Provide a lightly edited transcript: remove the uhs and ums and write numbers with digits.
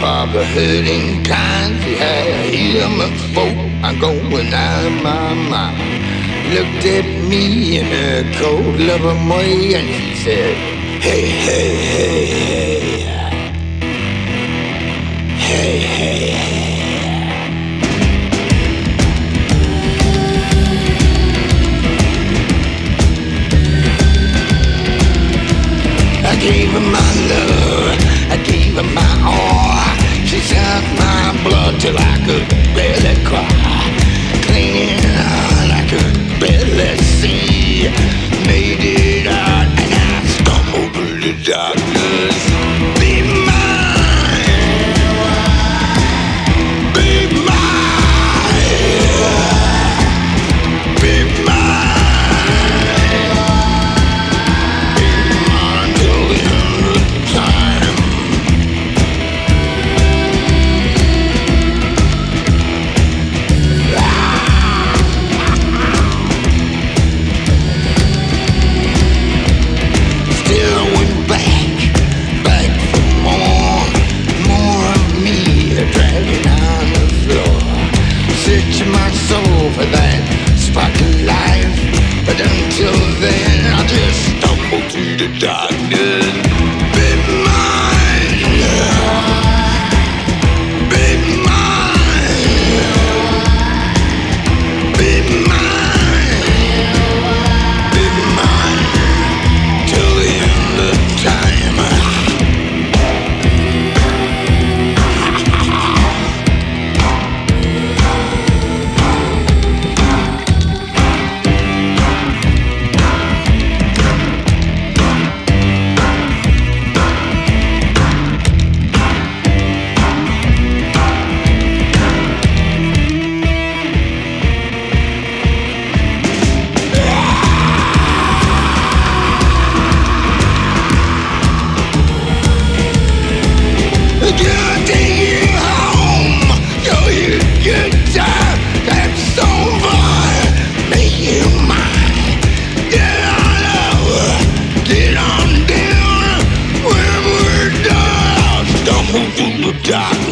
of the hurting kind. Yeah, hear me, folk, I'm going out of my mind. Looked at me in a cold, loving way, and she said, hey, hey, hey, hey, hey, hey, hey. I gave her my love, I gave her my all. She sucked my blood till I could barely cry. Cleaning out I could barely see. Made it out and I stumbled through the darkness. Be mine, be mine, be mine. My soul for that sparkling life, but until then I just stumble through the darkness. Be mine, be mine, be mine, be mine, till the end of time. Get on down when we're done. I'll stumble through the dark.